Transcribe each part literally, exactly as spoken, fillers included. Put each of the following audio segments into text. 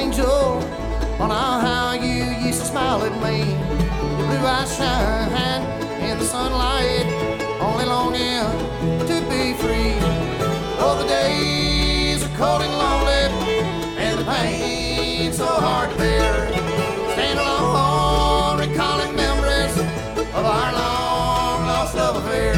angel. Oh, now how you used to smile at me. Your blue eyes shine in the sunlight, only longing to be free. Oh, the days are cold and lonely, and the pain so hard to bear. Stand alone, recalling memories of our long lost love affair.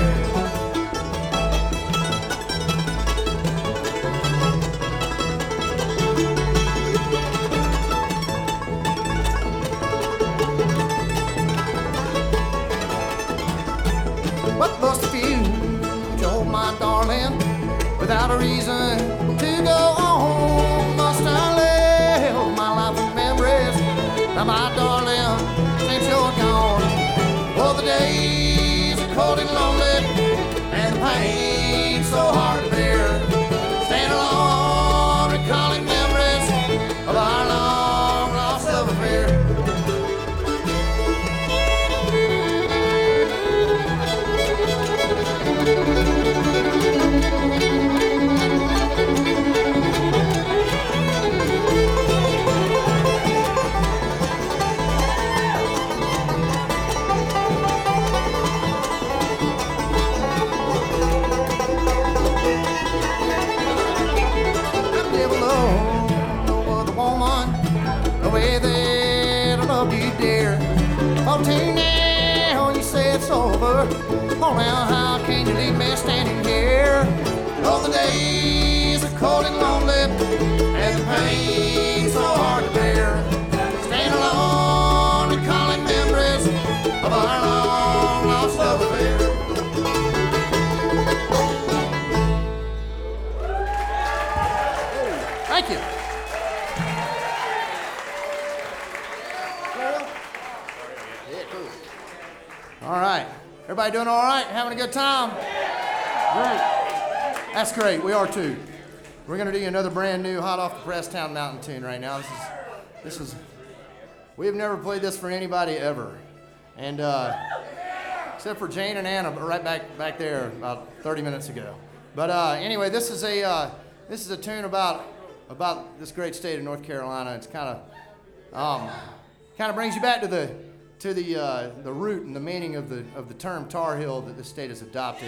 What must have you, Joe, my darling, without a reason to go on? Must I live my life with memories? Now, my darling, since you're gone, oh, the days are cold and lonely, and the pain so hard to bear. Stand alone, recalling memories of our long lost love affair. Oh, Tina, you say it's over. Oh, now how can you leave me standing here? Oh, the days are cold and lonely, and the pain so hard to bear. Stand alone, recalling memories of our long lost love affair. Thank you. All right. Everybody doing all right? Having a good time? Great. That's great. We are too. We're going to do you another brand new hot off the press Town Mountain tune right now. This is, this is, we have never played this for anybody ever. And, uh, except for Jane and Anna right back, back there about thirty minutes ago. But, uh, anyway, this is a, uh, this is a tune about, about this great state of North Carolina. It's kind of, um, kind of brings you back to the, to the uh, the root and the meaning of the of the term Tar Heel that the state has adopted.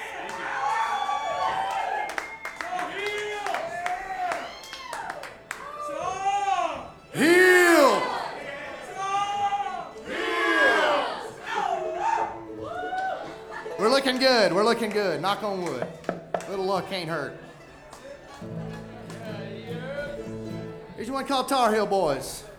Heel! We're looking good. We're looking good. Knock on wood. Little luck ain't hurt. Here's one called Tar Heel Boys.